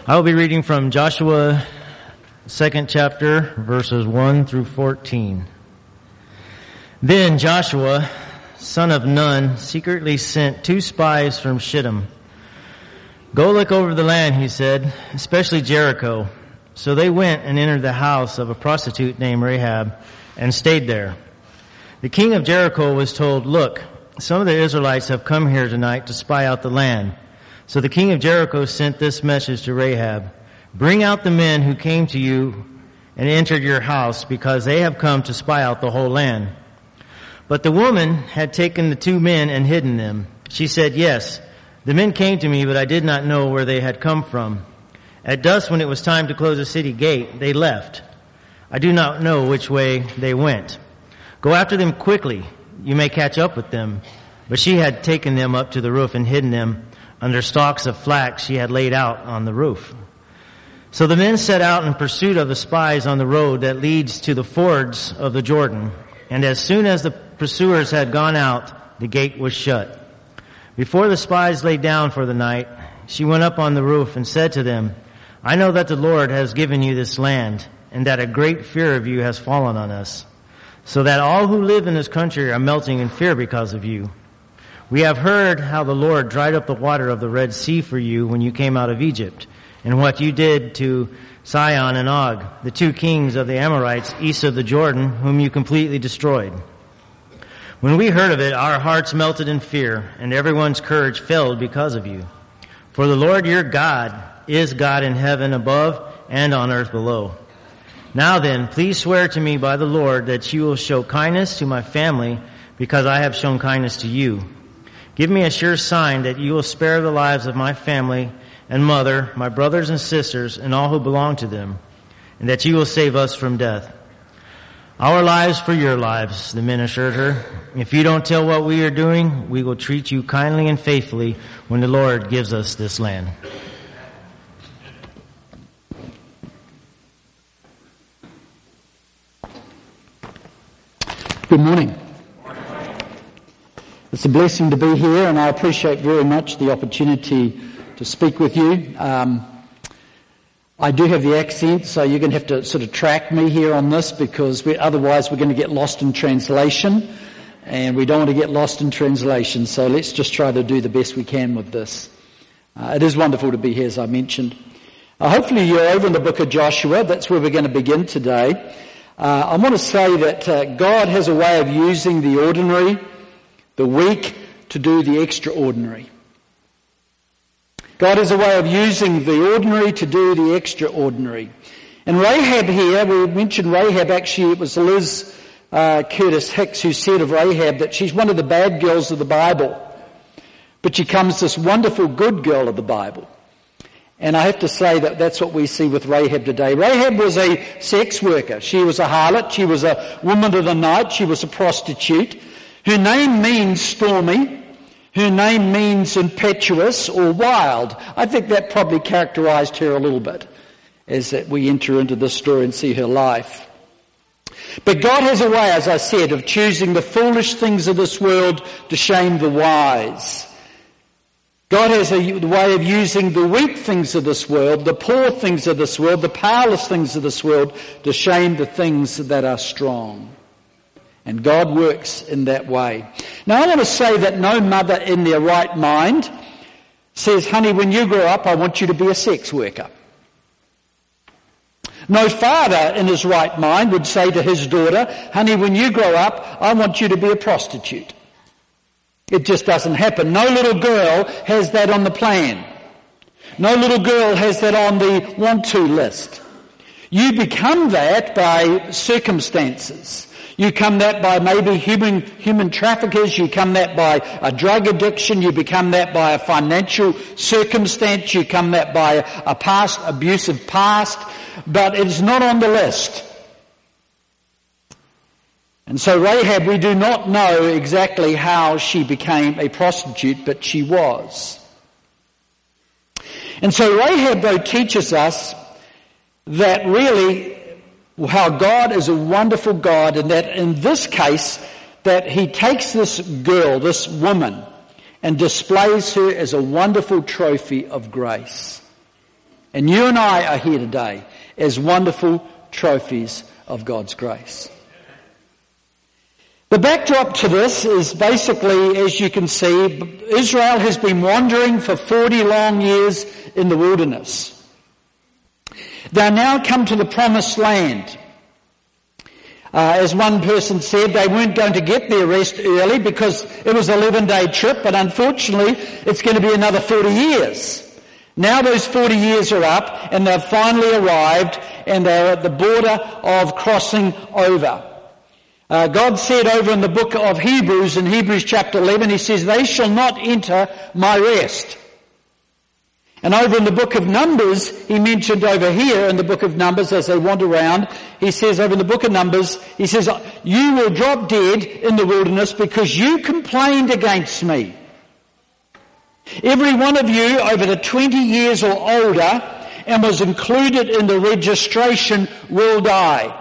I will be reading from Joshua 2nd chapter, verses 1 through 14. Then Joshua, son of Nun, secretly sent 2 spies from Shittim. Go look over the land, he said, especially Jericho. So they went and entered the house of a prostitute named Rahab and stayed there. The king of Jericho was told, look, some of the Israelites have come here tonight to spy out the land. So the king of Jericho sent this message to Rahab, bring out the men who came to you and entered your house, because they have come to spy out the whole land. But the woman had taken the 2 men and hidden them. She said, yes, the men came to me, but I did not know where they had come from. At dusk, when it was time to close the city gate, they left. I do not know which way they went. Go after them quickly. You may catch up with them. But she had taken them up to the roof and hidden them under stalks of flax she had laid out on the roof. So the men set out in pursuit of the spies on the road that leads to the fords of the Jordan. And as soon as the pursuers had gone out, the gate was shut. Before the spies lay down for the night, she went up on the roof and said to them, I know that the Lord has given you this land, and that a great fear of you has fallen on us, so that all who live in this country are melting in fear because of you. We have heard how the Lord dried up the water of the Red Sea for you when you came out of Egypt, and what you did to Sihon and Og, the 2 kings of the Amorites east of the Jordan, whom you completely destroyed. When we heard of it, our hearts melted in fear, and everyone's courage failed because of you. For the Lord your God is God in heaven above and on earth below. Now then, please swear to me by the Lord that you will show kindness to my family, because I have shown kindness to you. Give me a sure sign that you will spare the lives of my family and mother, my brothers and sisters, and all who belong to them, and that you will save us from death. Our lives for your lives, the men assured her. If you don't tell what we are doing, we will treat you kindly and faithfully when the Lord gives us this land. Good morning. It's a blessing to be here, and I appreciate very much the opportunity to speak with you. I do have the accent, so you're going to have to sort of track me here on this, because otherwise we're going to get lost in translation, and we don't want to get lost in translation, so let's just try to do the best we can with this. It is wonderful to be here, as I mentioned. Hopefully you're over in the book of Joshua. That's where we're going to begin today. I want to say that God has a way of using the ordinary, the weak, to do the extraordinary. God has a way of using the ordinary to do the extraordinary. And Rahab here, we mentioned Rahab, actually it was Liz Curtis Hicks who said of Rahab that she's one of the bad girls of the Bible, but she becomes this wonderful good girl of the Bible. And I have to say that that's what we see with Rahab today. Rahab was a sex worker. She was a harlot. She was a woman of the night. She was a prostitute. Her name means stormy. Her name means impetuous or wild. I think that probably characterized her a little bit as that we enter into this story and see her life. But God has a way, as I said, of choosing the foolish things of this world to shame the wise. God has a way of using the weak things of this world, the poor things of this world, the powerless things of this world to shame the things that are strong. And God works in that way. Now I want to say that no mother in their right mind says, honey, when you grow up, I want you to be a sex worker. No father in his right mind would say to his daughter, honey, when you grow up, I want you to be a prostitute. It just doesn't happen. No little girl has that on the plan. No little girl has that on the want-to list. You become that by circumstances. You become that by maybe human traffickers. You become that by a drug addiction. You become that by a financial circumstance. You become that by a past, abusive past. But it's not on the list. And so Rahab, we do not know exactly how she became a prostitute, but she was. And so Rahab, though, teaches us that really how God is a wonderful God, and that in this case, that he takes this girl, this woman, and displays her as a wonderful trophy of grace. And you and I are here today as wonderful trophies of God's grace. The backdrop to this is basically, as you can see, Israel has been wandering for 40 long years in the wilderness. They now come to the promised land. As one person said, they weren't going to get their rest early because it was an 11-day trip, but unfortunately it's going to be another 40 years. Now those 40 years are up and they've finally arrived and they're at the border of crossing over. God said over in the book of Hebrews, in Hebrews chapter 11, he says, they shall not enter my rest. And over in the book of Numbers, he mentioned over here in the book of Numbers as they wander around, he says over in the book of Numbers, he says, you will drop dead in the wilderness because you complained against me. Every one of you over the 20 years or older and was included in the registration will die.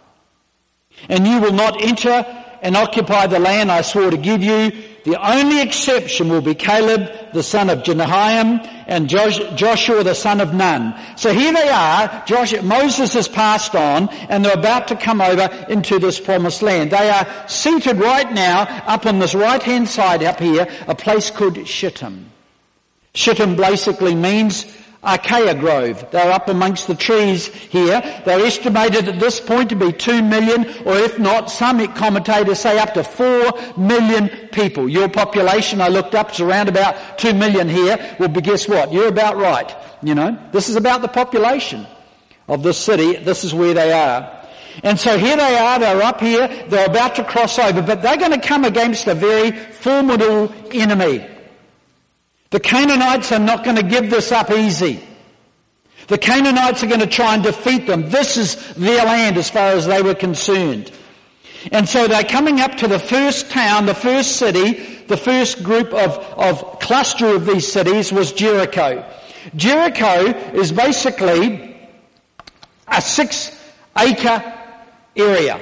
And you will not enter and occupy the land I swore to give you. The only exception will be Caleb, the son of Jehoiakim, and Joshua, the son of Nun. So here they are. Moses has passed on, and they're about to come over into this promised land. They are seated right now up on this right-hand side up here, a place called Shittim. Shittim basically means Acacia Grove. They're up amongst the trees here. They're estimated at this point to be 2 million, or if not, some commentators say up to 4 million people. Your population, I looked up, is around about 2 million here. Well, but guess what? You're about right. This is about the population of this city. This is where they are. And so here they are, they're up here, they're about to cross over, but they're going to come against a very formidable enemy. The Canaanites are not going to give this up easy. The Canaanites are going to try and defeat them. This is their land as far as they were concerned. And so they're coming up to the first town, the first city, the first group of cluster of these cities was Jericho. Jericho is basically a 6-acre area.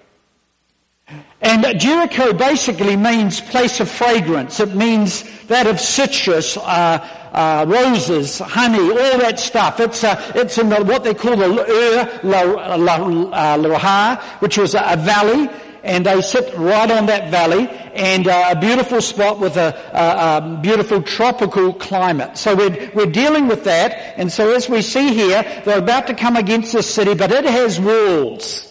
And Jericho basically means place of fragrance. It means that of citrus, roses, honey, all that stuff. It's in what they call the Lahar, which was a valley, and they sit right on that valley, and a beautiful spot with a beautiful tropical climate. So we're dealing with that, and so as we see here, they're about to come against this city, but it has walls.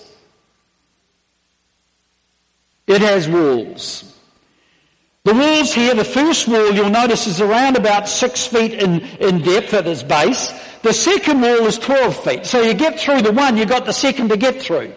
It has walls. The walls here, the first wall you'll notice is around about 6 feet in depth at its base. The second wall is 12 feet. So you get through the one, you've got the second to get through.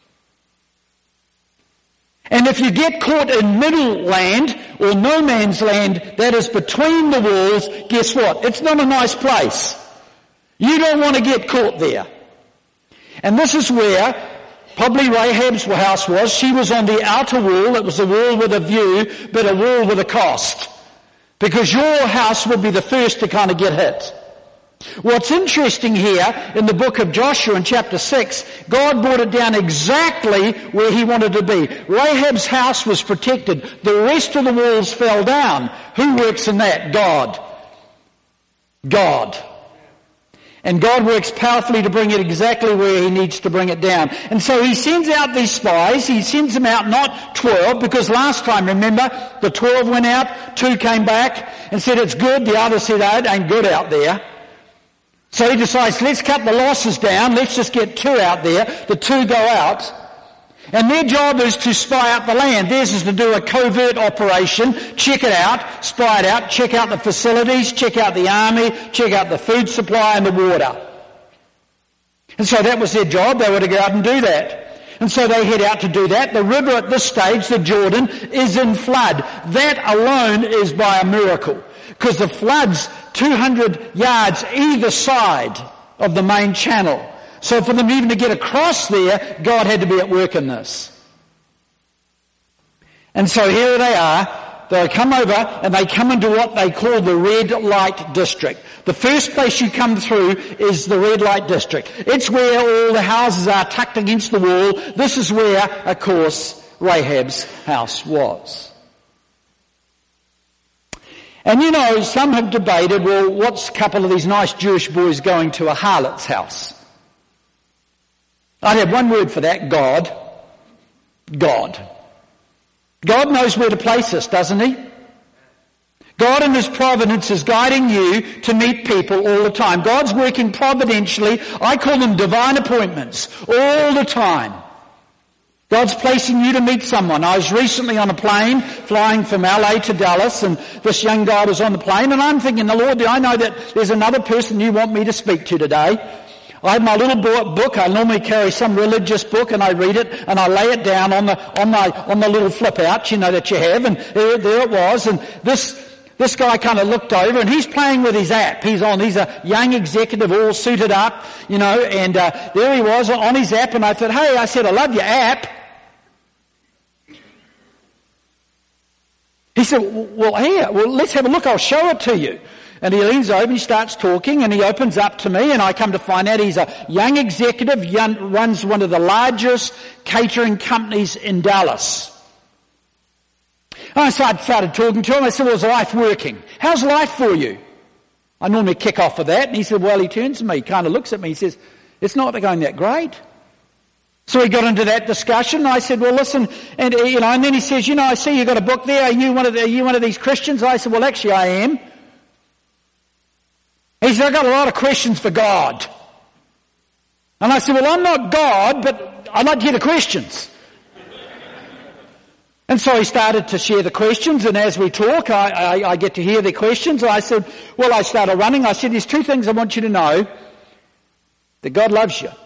And if you get caught in middle land or no man's land that is between the walls, guess what? It's not a nice place. You don't want to get caught there. And this is where probably Rahab's house was. She was on the outer wall. It was a wall with a view, but a wall with a cost. Because your house would be the first to kind of get hit. What's interesting here in the book of Joshua in chapter 6, God brought it down exactly where he wanted to be. Rahab's house was protected. The rest of the walls fell down. Who works in that? God. God. And God works powerfully to bring it exactly where he needs to bring it down. And so he sends out these spies. He sends them out, not 12, because last time, remember, the 12 went out, 2 came back and said it's good. The other said, oh, it ain't good out there. So he decides, let's cut the losses down. Let's just get 2 out there. The 2 go out. And their job is to spy out the land. Theirs is to do a covert operation, check it out, spy it out, check out the facilities, check out the army, check out the food supply and the water. And so that was their job. They were to go out and do that. And so they head out to do that. The river at this stage, the Jordan, is in flood. That alone is by a miracle. Because the flood's 200 yards either side of the main channel. So for them even to get across there, God had to be at work in this. And so here they are. They come over and they come into what they call the red light district. The first place you come through is the red light district. It's where all the houses are tucked against the wall. This is where, of course, Rahab's house was. And you know, some have debated, well, what's a couple of these nice Jewish boys going to a harlot's house? I'd have one word for that: God. God. God knows where to place us, doesn't He? God in His providence is guiding you to meet people all the time. God's working providentially. I call them divine appointments all the time. God's placing you to meet someone. I was recently on a plane flying from LA to Dallas, and this young guy was on the plane, and I'm thinking, Lord, I know that there's another person you want me to speak to today. I have my little book. I normally carry some religious book, and I read it, and I lay it down on the little flip out, you know, that you have, and there it was. And this guy kind of looked over, and he's playing with his app. He's a young executive, all suited up, you know, and there he was on his app, and I thought, hey, I said, I love your app. He said, well, here, let's have a look. I'll show it to you. And he leans over and he starts talking, and he opens up to me, and I come to find out he's a young executive, runs one of the largest catering companies in Dallas. And I started talking to him. I said, well, is life working? How's life for you? I normally kick off with that. And he said, well, he turns to me, kind of looks at me, he says, it's not going that great. So we got into that discussion. I said, well, listen, and then he says, I see you got a book there. Are you one of these Christians? I said, well, actually I am. He said, I've got a lot of questions for God. And I said, well, I'm not God, but I'd like to hear the questions. And so he started to share the questions, and as we talk, I get to hear the questions. I said, well, I started running. I said, there's two things I want you to know. That God loves you.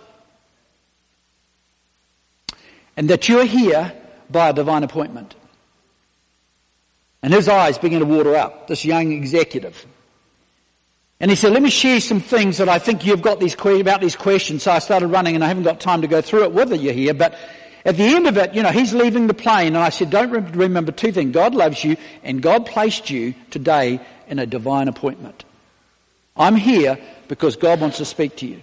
And that you're here by a divine appointment. And his eyes began to water up, this young executive. And he said, let me share some things that I think you've got about these questions. So I started running, and I haven't got time to go through it with you here, but at the end of it, he's leaving the plane, and I said, don't remember two things. God loves you, and God placed you today in a divine appointment. I'm here because God wants to speak to you.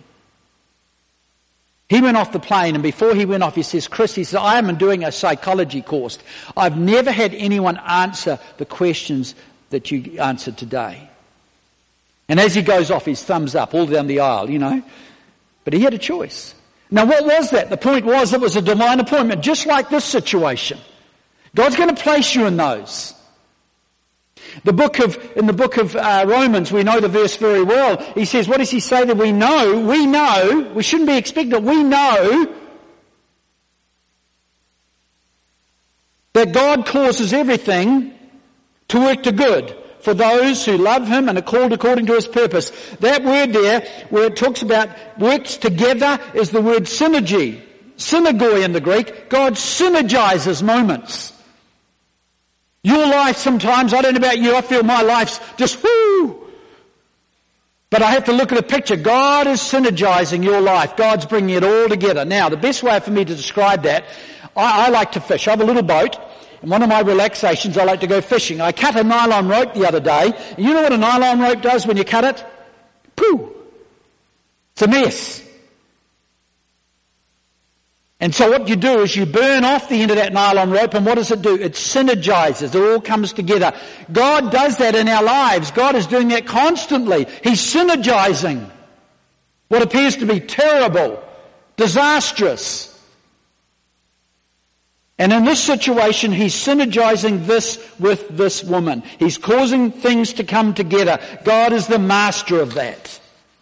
He went off the plane, and before he went off, he says, Chris, he says, I am doing a psychology course. I've never had anyone answer the questions that you answered today. And as he goes off, his thumbs up all down the aisle, But he had a choice. Now what was that? The point was it was a divine appointment, just like this situation. God's going to place you in those. In the book of Romans, we know the verse very well. He says, what does he say? That we know, we shouldn't be expectant, we know that God causes everything to work to good for those who love him and are called according to his purpose. That word there, where it talks about works together, is the word synergy. Synagogue in the Greek. God synergizes moments. Your life sometimes, I don't know about you, I feel my life's just whoo. But I have to look at a picture. God is synergizing your life. God's bringing it all together. Now, the best way for me to describe that, I like to fish. I have a little boat. And one of my relaxations, I like to go fishing. I cut a nylon rope the other day. And you know what a nylon rope does when you cut it? Pooh! It's a mess. And so what you do is you burn off the end of that nylon rope, and what does it do? It synergizes. It all comes together. God does that in our lives. God is doing that constantly. He's synergizing what appears to be terrible, disastrous. And in this situation, he's synergizing this with this woman. He's causing things to come together. God is the master of that.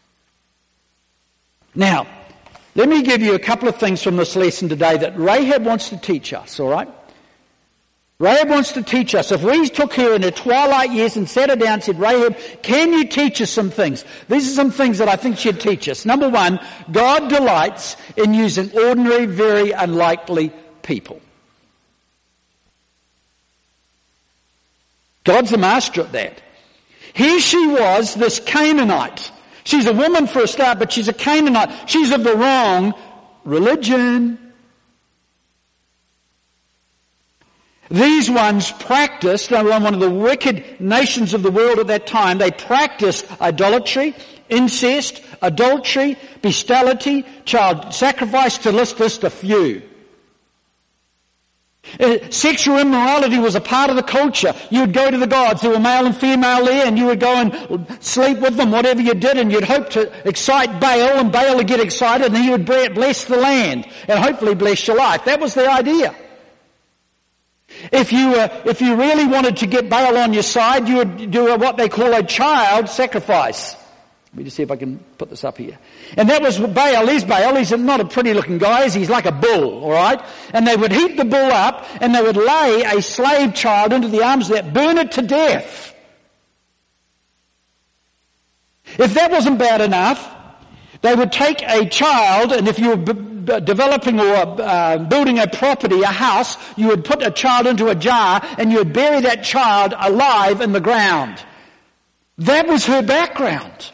Now, let me give you a couple of things from this lesson today that Rahab wants to teach us, all right? Rahab wants to teach us. If we took her in her twilight years and sat her down and said, Rahab, can you teach us some things? These are some things that I think she'd teach us. Number one, God delights in using ordinary, very unlikely people. God's the master at that. Here she was, this Canaanite. She's a woman for a start, but she's a Canaanite. She's of the wrong religion. These ones practiced, they were one of the wicked nations of the world at that time, they practiced idolatry, incest, adultery, bestiality, child sacrifice, to list just a few. Sexual immorality was a part of the culture. You would go to the gods. There were male and female there, and you would go and sleep with them, whatever you did, and you'd hope to excite Baal, and Baal would get excited, and he would bless the land, and hopefully bless your life. That was the idea. If you really wanted to get Baal on your side, you would do what they call a child sacrifice. Let me just see if I can put this up here. And that was Baal. He's Baal. He's not a pretty looking guy. He's like a bull, alright? And they would heat the bull up, and they would lay a slave child into the arms of that, burn it to death. If that wasn't bad enough, they would take a child, and if you were developing or building a property, a house, you would put a child into a jar, and you would bury that child alive in the ground. That was her background.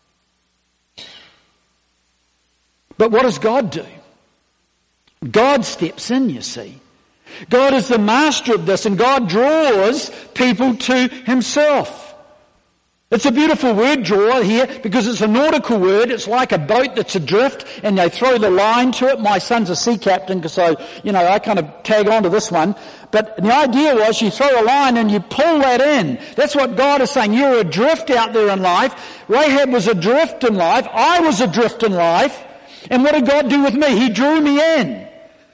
But what does God do? God steps in, you see. God is the master of this, and God draws people to himself. It's a beautiful word, draw, here, because it's a nautical word. It's like a boat that's adrift, and they throw the line to it. My son's a sea captain, so, I kind of tag on to this one. But the idea was you throw a line and you pull that in. That's what God is saying. You're adrift out there in life. Rahab was adrift in life. I was adrift in life. And what did God do with me? He drew me in.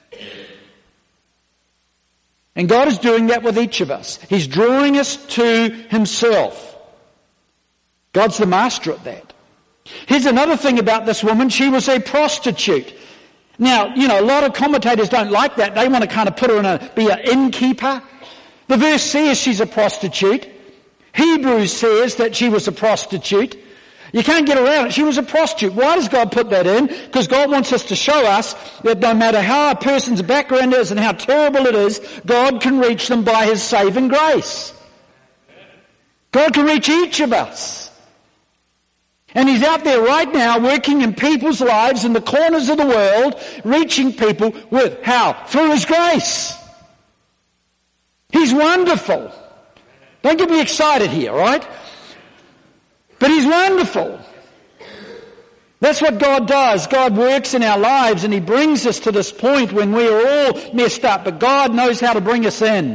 And God is doing that with each of us. He's drawing us to himself. God's the master at that. Here's another thing about this woman. She was a prostitute. Now, a lot of commentators don't like that. They want to kind of put her be an innkeeper. The verse says she's a prostitute. Hebrews says that she was a prostitute. You can't get around it. She was a prostitute. Why does God put that in? Because God wants us to show us that no matter how a person's background is and how terrible it is, God can reach them by his saving grace. God can reach each of us. And he's out there right now working in people's lives in the corners of the world, reaching people with how? Through his grace. He's wonderful. Don't get me excited here, right? But he's wonderful. That's what God does. God works in our lives, and he brings us to this point when we are all messed up, but God knows how to bring us in.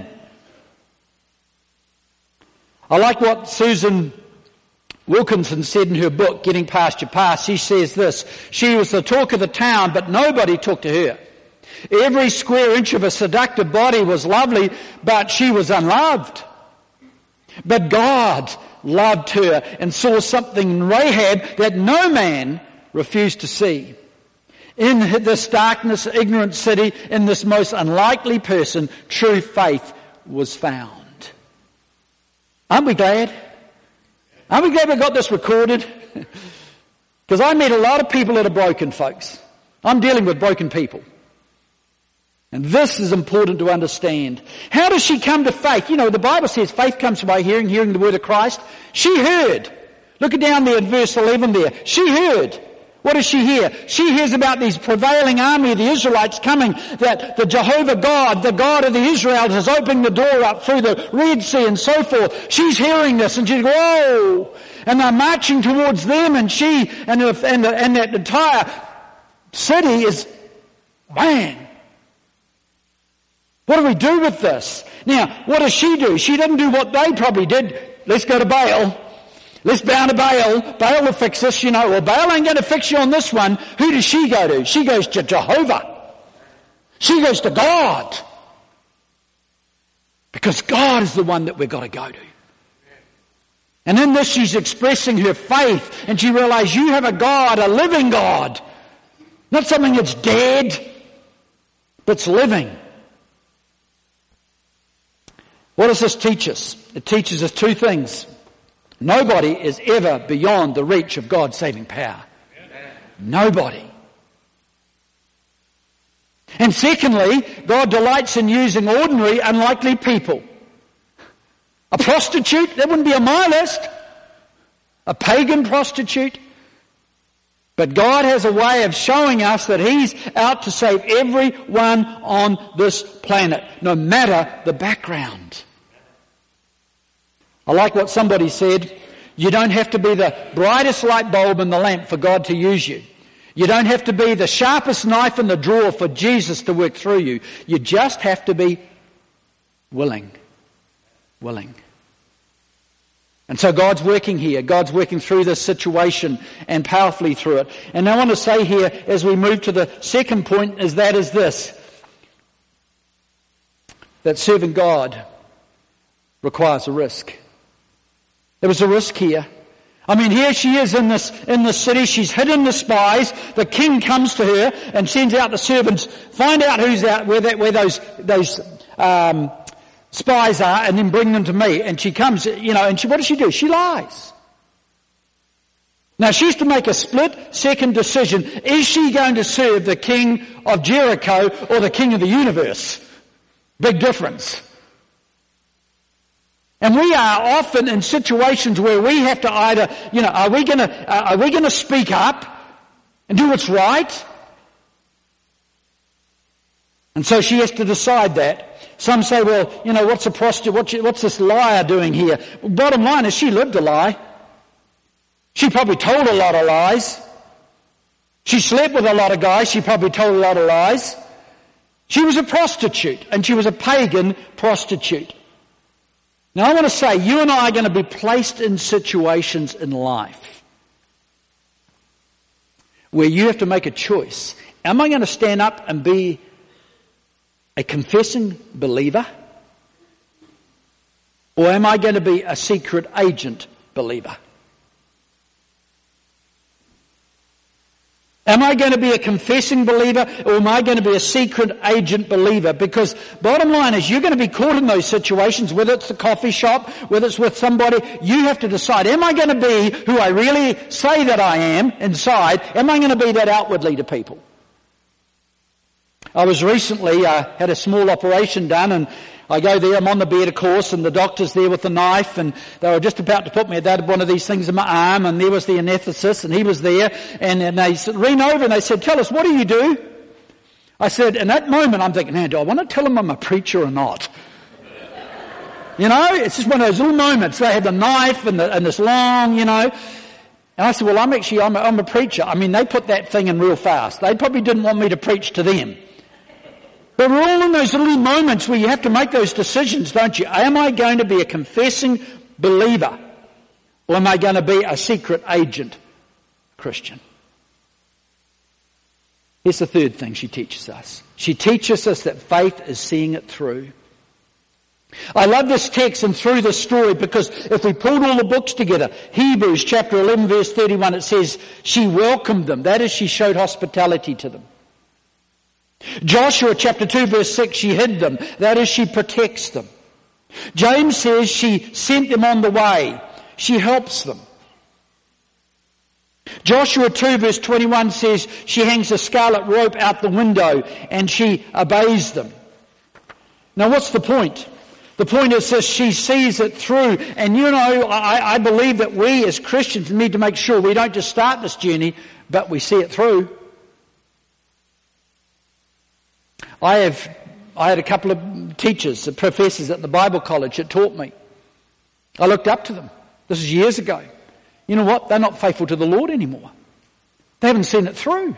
I like what Susan Wilkinson said in her book, Getting Past Your Past. She says this: she was the talk of the town, but nobody talked to her. Every square inch of her seductive body was lovely, but she was unloved. But God loved her and saw something in Rahab that no man refused to see. In this darkness, ignorant city, in this most unlikely person, true faith was found. Aren't we glad? Aren't we glad we got this recorded? Because I meet a lot of people that are broken, folks. I'm dealing with broken people. And this is important to understand. How does she come to faith? The Bible says faith comes by hearing, hearing the word of Christ. She heard. Look down there at verse 11 there. She heard. What does she hear? She hears about these prevailing army of the Israelites coming, that the Jehovah God, the God of the Israelites, is opening the door up through the Red Sea and so forth. She's hearing this, and she's going, whoa! And they're marching towards them, and she and that entire city is, man, what do we do with this? Now, what does she do? She doesn't do what they probably did. Let's go to Baal. Let's bow to Baal. Baal will fix this, Well, Baal ain't going to fix you on this one. Who does she go to? She goes to Jehovah. She goes to God. Because God is the one that we've got to go to. And in this she's expressing her faith, and she realizes you have a God, a living God. Not something that's dead, but it's living. What does this teach us? It teaches us two things. Nobody is ever beyond the reach of God's saving power. Nobody. And secondly, God delights in using ordinary, unlikely people. A prostitute, that wouldn't be on my list. A pagan prostitute. But God has a way of showing us that he's out to save everyone on this planet, no matter the background. I like what somebody said. You don't have to be the brightest light bulb in the lamp for God to use you. You don't have to be the sharpest knife in the drawer for Jesus to work through you. You just have to be Willing. And so God's working here. God's working through this situation and powerfully through it. And I want to say here, as we move to the second point, is this. That serving God requires a risk. There was a risk here. I mean, here she is in this city. She's hidden the spies. The king comes to her and sends out the servants, find out who's out, where those spies are, and then bring them to me. And she comes, and what does she do? She lies. Now she's to make a split-second decision. Is she going to serve the king of Jericho or the king of the universe? Big difference. And we are often in situations where we have to either, are we going to speak up and do what's right? And so she has to decide that. Some say, well, what's a prostitute? What's this liar doing here? Bottom line is she lived a lie. She probably told a lot of lies. She slept with a lot of guys. She probably told a lot of lies. She was a prostitute, and she was a pagan prostitute. Now I want to say, you and I are going to be placed in situations in life where you have to make a choice. Am I going to stand up and be a confessing believer? Or am I going to be a secret agent believer? Am I going to be a confessing believer, or am I going to be a secret agent believer? Because bottom line is, you're going to be caught in those situations, whether it's the coffee shop, whether it's with somebody. You have to decide, am I going to be who I really say that I am inside? Am I going to be that outwardly to people? I was recently, had a small operation done, and I go there, I'm on the bed of course, and the doctor's there with the knife, and they were just about to put me, they had one of these things in my arm, and there was the anaesthetist, and he was there, and they leaned over and they said, tell us, what do you do? I said, in that moment I'm thinking, man, do I want to tell them I'm a preacher or not? It's just one of those little moments. They had the knife and this long, And I said, well, I'm a preacher. I mean, they put that thing in real fast. They probably didn't want me to preach to them. But we're all in those little moments where you have to make those decisions, don't you? Am I going to be a confessing believer, or am I going to be a secret agent Christian? Here's the third thing she teaches us. She teaches us that faith is seeing it through. I love this text and through this story, because if we pulled all the books together, Hebrews chapter 11 verse 31, it says, she welcomed them. That is, she showed hospitality to them. Joshua chapter 2 verse 6, she hid them. That is, she protects them. James says she sent them on the way. She helps them. Joshua 2 verse 21 says she hangs a scarlet rope out the window and she obeys them. Now what's the point? The point is that she sees it through. And I believe that we as Christians need to make sure we don't just start this journey, but we see it through. I had a couple of teachers, professors at the Bible college that taught me. I looked up to them. This is years ago. You know what? They're not faithful to the Lord anymore. They haven't seen it through.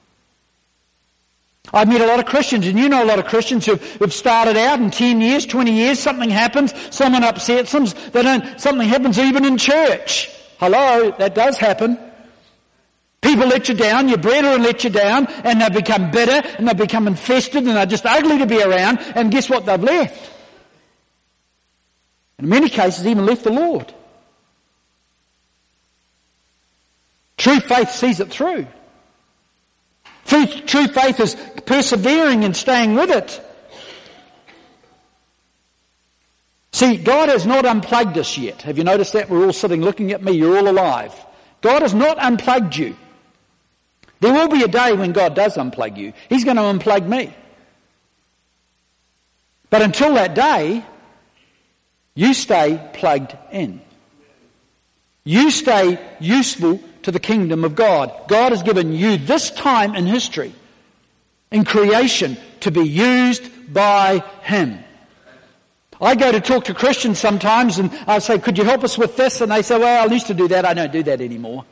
I've met a lot of Christians, and you know a lot of Christians who've started out in 10 years, 20 years, something happens, someone upsets them, something happens even in church. Hello, that does happen. People let you down, your brethren let you down, and they become bitter, and they become infested, and they're just ugly to be around, and guess what? They've left. In many cases, even left the Lord. True faith sees it through. True faith is persevering and staying with it. See, God has not unplugged us yet. Have you noticed that? We're all sitting looking at me. You're all alive. God has not unplugged you. There will be a day when God does unplug you. He's going to unplug me. But until that day, you stay plugged in. You stay useful to the kingdom of God. God has given you this time in history, in creation, to be used by Him. I go to talk to Christians sometimes and I say, could you help us with this? And they say, well, I used to do that. I don't do that anymore.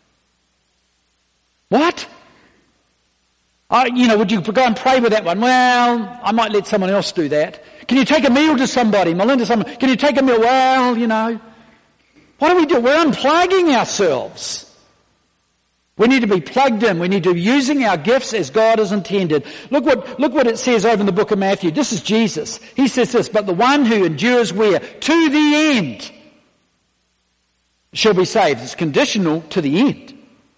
What? Would you go and pray with that one? Well, I might let someone else do that. Can you take a meal to somebody? Melinda, can you take a meal? Well, you know. What do? We're unplugging ourselves. We need to be plugged in. We need to be using our gifts as God has intended. Look what it says over in the book of Matthew. This is Jesus. He says this, but the one who endures where? To the end shall be saved. It's conditional to the end.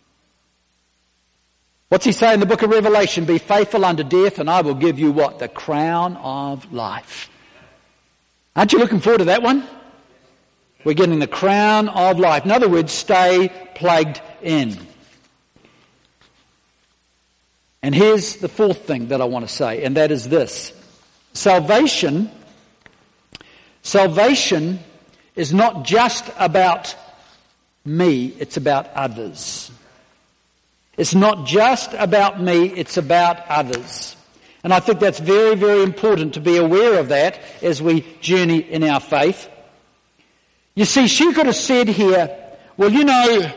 What's he say in the book of Revelation? Be faithful unto death and I will give you what? The crown of life. Aren't you looking forward to that one? We're getting the crown of life. In other words, stay plugged in. And here's the fourth thing that I want to say, and that is this. Salvation is not just about me, it's about others. It's not just about me, it's about others. And I think that's very, very important to be aware of that as we journey in our faith. You see, she could have said here, well, you know,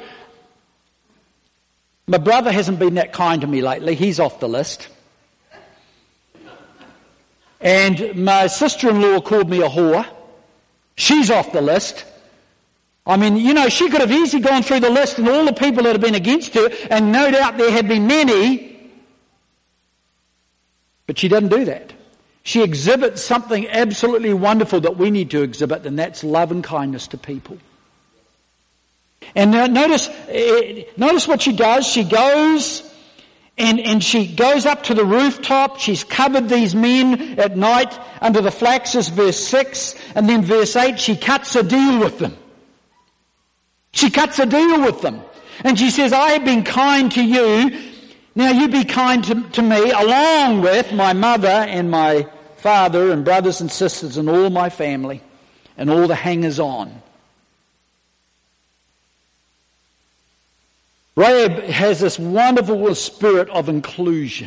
my brother hasn't been that kind to me lately. He's off the list. And my sister-in-law called me a whore. She's off the list. I mean, you know, she could have easily gone through the list and all the people that have been against her, and no doubt there have been many. But she doesn't do that. She exhibits something absolutely wonderful that we need to exhibit, and that's love and kindness to people. And now notice what she does. She goes and she goes up to the rooftop. She's covered these men at night under the flax, is verse 6. And then verse 8, she cuts a deal with them. She cuts a deal with them. And she says, I have been kind to you. Now you be kind to me, along with my mother and my father and brothers and sisters and all my family and all the hangers-on. Rahab has this wonderful spirit of inclusion.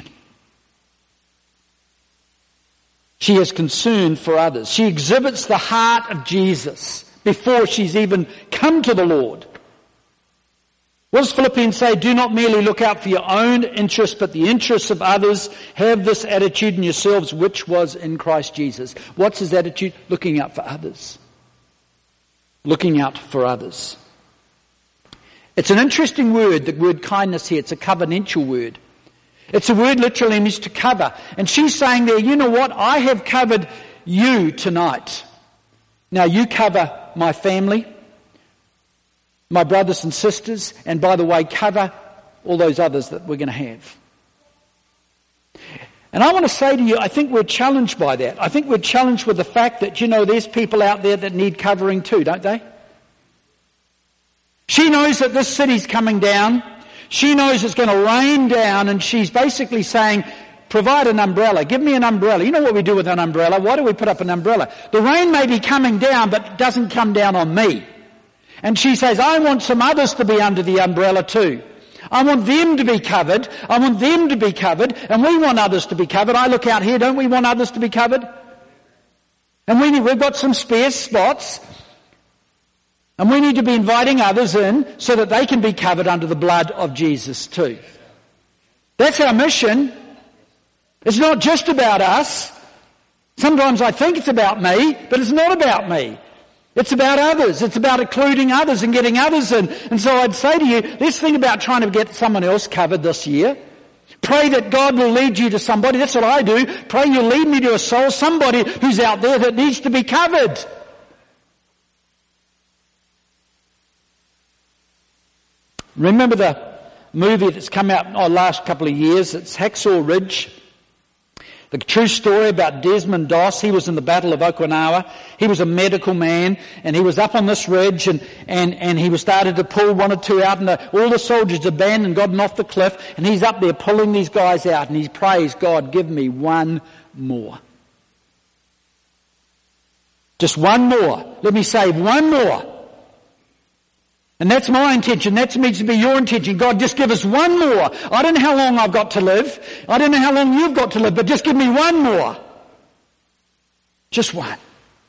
She is concerned for others. She exhibits the heart of Jesus before she's even come to the Lord. What does Philippians say? Do not merely look out for your own interests, but the interests of others. Have this attitude in yourselves, which was in Christ Jesus. What's his attitude? Looking out for others. Looking out for others. It's an interesting word, the word kindness here. It's a covenantal word. It's a word literally means to cover. And she's saying there, you know what? I have covered you tonight. Now you cover my family, my brothers and sisters, and by the way, cover all those others that we're going to have. And I want to say to you, I think we're challenged by that. I think we're challenged with the fact that, you know, there's people out there that need covering too, don't they? She knows that this city's coming down. She knows it's going to rain down, and she's basically saying, provide an umbrella. Give me an umbrella. You know what we do with an umbrella? Why do we put up an umbrella? The rain may be coming down, but it doesn't come down on me. And she says, I want some others to be under the umbrella too. I want them to be covered. I want them to be covered. And we want others to be covered. I look out here, don't we want others to be covered? And we've got some spare spots. And we need to be inviting others in so that they can be covered under the blood of Jesus too. That's our mission. It's not just about us. Sometimes I think it's about me, but it's not about me. It's about others. It's about including others and getting others in. And so I'd say to you, let's think about trying to get someone else covered this year. Pray that God will lead you to somebody. That's what I do. Pray you'll lead me to a soul, somebody who's out there that needs to be covered. Remember the movie that's come out last couple of years? It's Hacksaw Ridge. The true story about Desmond Doss. He was in the Battle of Okinawa. He was a medical man, and he was up on this ridge, and he was started to pull one or two out, and all the soldiers had banned and gotten off the cliff, and he's up there pulling these guys out, and he prays, God, give me one more. Just one more. Let me save one more. And that's my intention. That needs to be your intention. God, just give us one more. I don't know how long I've got to live. I don't know how long you've got to live, but just give me one more. Just one.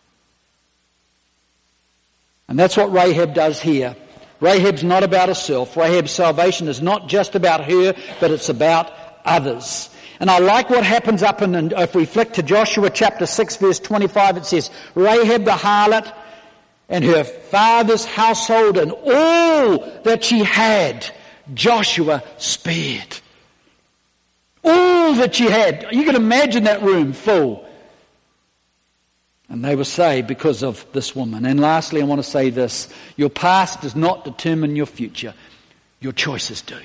And that's what Rahab does here. Rahab's not about herself. Rahab's salvation is not just about her, but it's about others. And I like what happens up in, if we flick to Joshua chapter 6 verse 25, it says, Rahab the harlot and her father's household and all that she had, Joshua spared. All that she had. You can imagine that room full. And they were saved because of this woman. And lastly, I want to say this. Your past does not determine your future. Your choices do.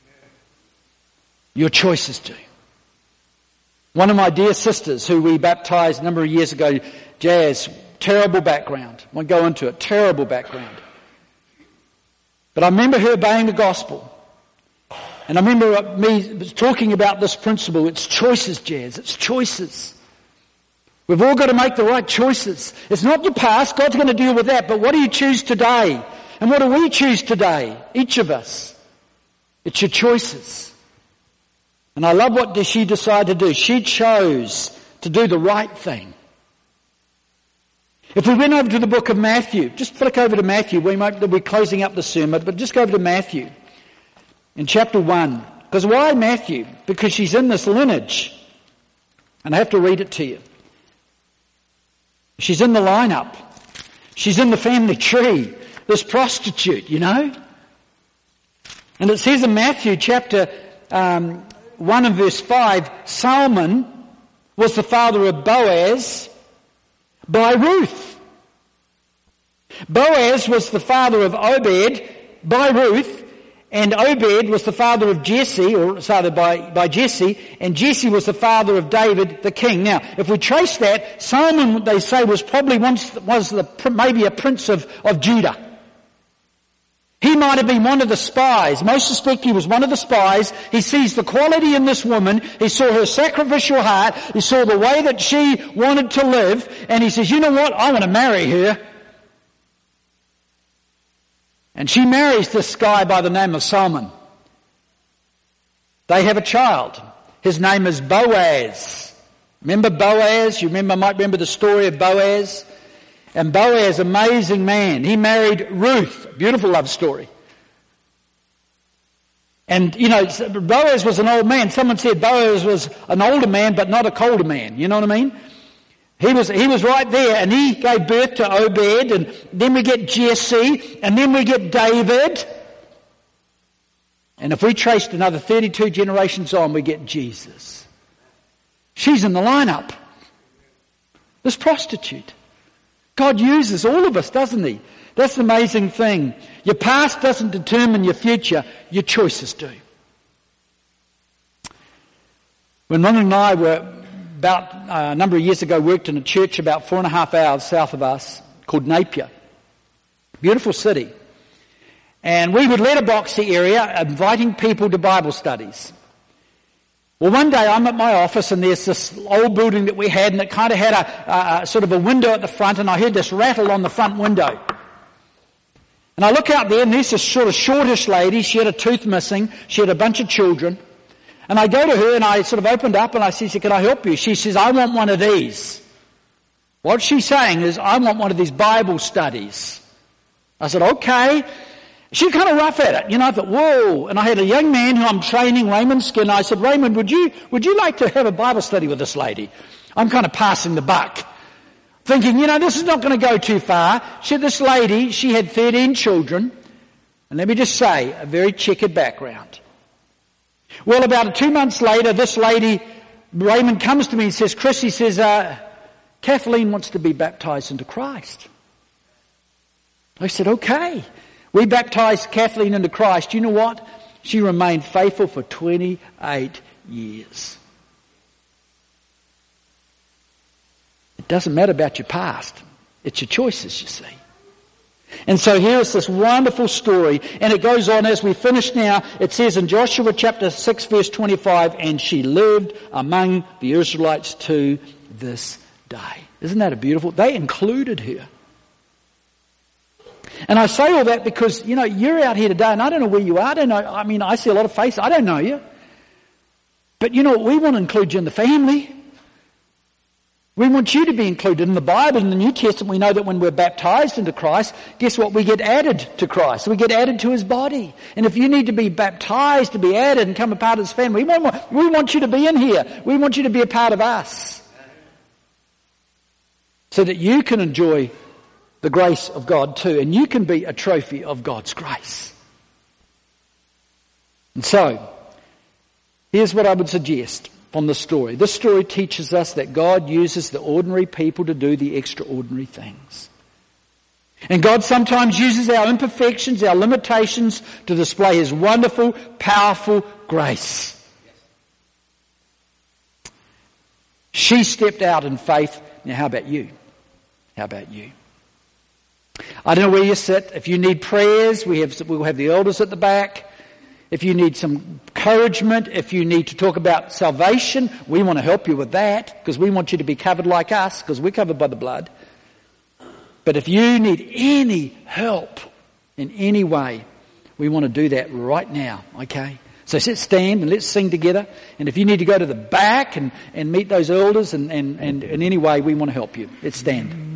Your choices do. One of my dear sisters who we baptized a number of years ago, Jazz, terrible background. I won't go into it. Terrible background. But I remember her obeying the gospel. And I remember me talking about this principle. It's choices, Jazz. It's choices. We've all got to make the right choices. It's not your past. God's going to deal with that. But what do you choose today? And what do we choose today? Each of us. It's your choices. And I love what she decided to do. She chose to do the right thing. If we went over to the book of Matthew, just flick over to Matthew. We're closing up the sermon, but just go over to Matthew. In chapter 1. Because why Matthew? Because she's in this lineage. And I have to read it to you. She's in the lineup. She's in the family tree. This prostitute, you know. And it says in Matthew chapter 1 and verse 5, Salmon was the father of Boaz by Ruth. Boaz was the father of Obed by Ruth. And Obed was the father of Jesse, or father by Jesse, and Jesse was the father of David, the king. Now, if we trace that, Solomon, they say, was probably maybe a prince of Judah. He might have been one of the spies. Most suspect he was one of the spies. He sees the quality in this woman. He saw her sacrificial heart. He saw the way that she wanted to live. And he says, you know what? I want to marry her. And she marries this guy by the name of Salmon. They have a child. His name is Boaz. Remember Boaz? You might remember the story of Boaz. And Boaz, amazing man. He married Ruth. Beautiful love story. And, you know, Boaz was an old man. Someone said Boaz was an older man, but not a colder man. You know what I mean? He was right there, and he gave birth to Obed, and then we get Jesse, and then we get David. And if we traced another 32 generations on, we get Jesus. She's in the lineup. This prostitute. God uses all of us, doesn't He? That's the amazing thing. Your past doesn't determine your future, your choices do. When Ron and I were about a number of years ago, worked in a church about 4.5 hours south of us called Napier. Beautiful city. And we would letterbox the area, inviting people to Bible studies. Well, one day I'm at my office and there's this old building that we had, and it kind of had a sort of a window at the front, and I heard this rattle on the front window. And I look out there and there's this sort of shortish lady. She had a tooth missing. She had a bunch of children. And I go to her and I sort of opened up and I said, can I help you? She says, I want one of these. What she's saying is, I want one of these Bible studies. I said, okay. She's kind of rough at it. You know, I thought, whoa. And I had a young man who I'm training, Raymond Skinner. I said, Raymond, would you like to have a Bible study with this lady? I'm kind of passing the buck. Thinking, you know, this is not going to go too far. This lady, she had 13 children. And let me just say, a very checkered background. Well, about 2 months later, this lady, Raymond, comes to me and says, Chris, he says, Kathleen wants to be baptized into Christ. I said, okay. We baptized Kathleen into Christ. You know what? She remained faithful for 28 years. It doesn't matter about your past. It's your choices, you see. And so here's this wonderful story, and it goes on as we finish now. It says in Joshua chapter 6 verse 25, and she lived among the Israelites to this day. Isn't that a beautiful? They included her. And I say all that because, you know, you're out here today, and I don't know where you are. I don't know. I mean, I see a lot of faces. I don't know you. But you know what? We want to include you in the family. We want you to be included. In the Bible, in the New Testament, we know that when we're baptized into Christ, guess what? We get added to Christ. We get added to His body. And if you need to be baptized, to be added and become a part of His family, we want you to be in here. We want you to be a part of us. So that you can enjoy the grace of God too. And you can be a trophy of God's grace. And so, here's what I would suggest from the story. This story teaches us that God uses the ordinary people to do the extraordinary things. And God sometimes uses our imperfections, our limitations, to display His wonderful, powerful grace. She stepped out in faith. Now how about you? How about you? I don't know where you sit. If you need prayers, we'll have the elders at the back. If you need some encouragement, if you need to talk about salvation, we want to help you with that because we want you to be covered like us because we're covered by the blood. But if you need any help in any way, we want to do that right now, okay? So let's stand and let's sing together. And if you need to go to the back and meet those elders and in any way, we want to help you. Let's stand.